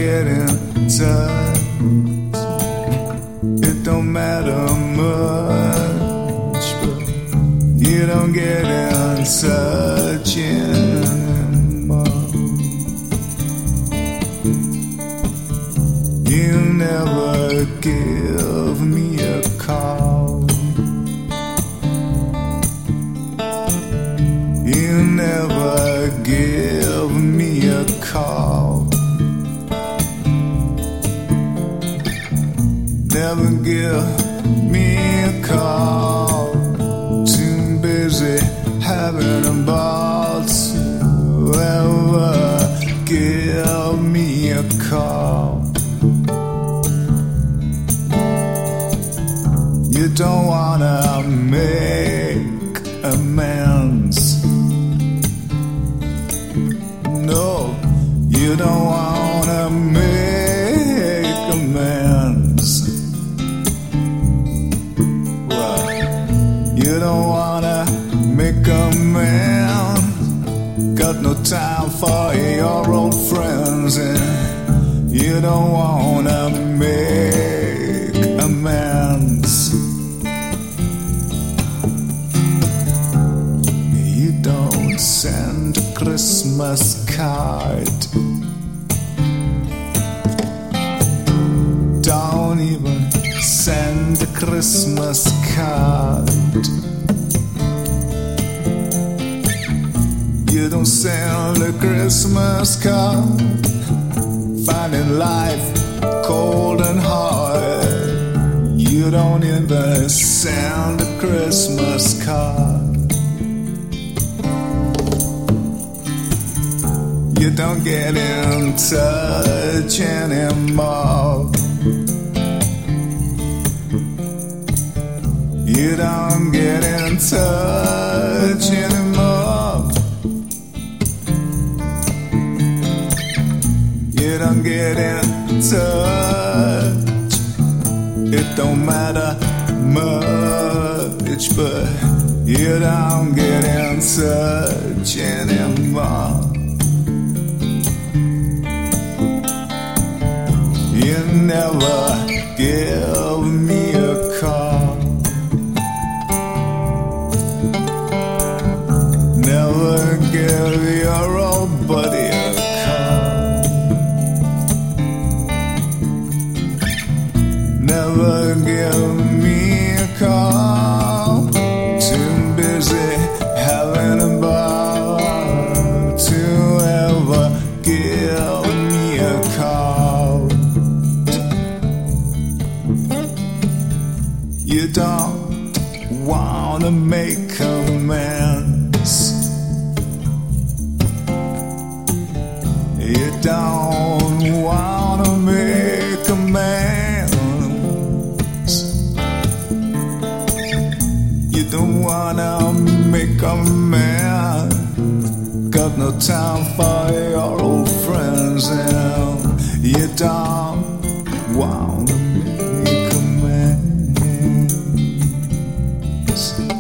get in touch. It don't matter much, but you don't get in touch anymore. You never give me a call. You never give me a call. Never give me a call. Too busy having a ball to ever give me a call. You don't wanna make amends. No, you don't wanna make amends. Well, you don't wanna make amends. Got no time for your old friends, and you don't wanna make amends. You don't send a Christmas card. Don't even send a Christmas card. You don't send a Christmas card. Finding life cold and hard. You don't even send a Christmas card. You don't get in touch anymore. You don't get in touch anymore. You don't get in touch. It don't matter much, but you don't get in touch anymore. You never give me a call. Never give your old buddy a call. Never give me a call. Too busy having a ball to ever give me a call. You don't wanna make amends. You don't wanna make amends. You don't wanna make amends. Got no time for your old friends, and you don't wanna make amends.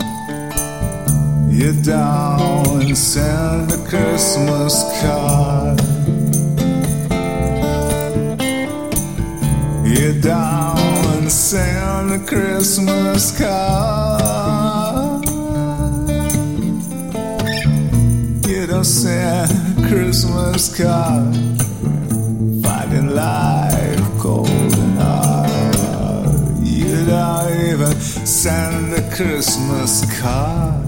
You don't send a Christmas card. You don't send a Christmas card. You don't send a Christmas card. Finding life cold and hard. You don't even send a Christmas card.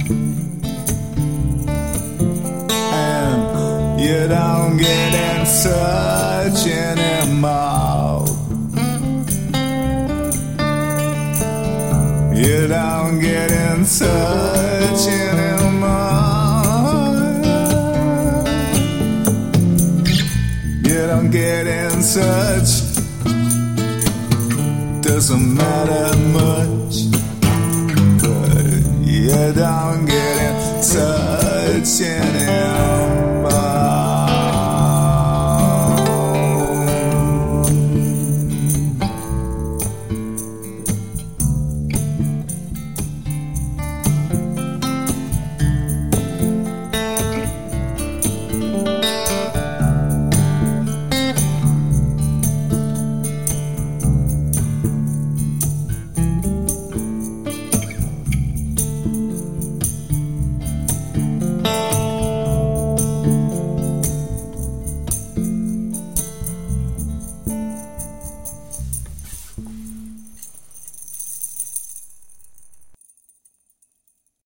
And you don't get in touch anymore. You don't get in touch anymore. You don't get in touch. Doesn't matter much, but you don't get in touch anymore.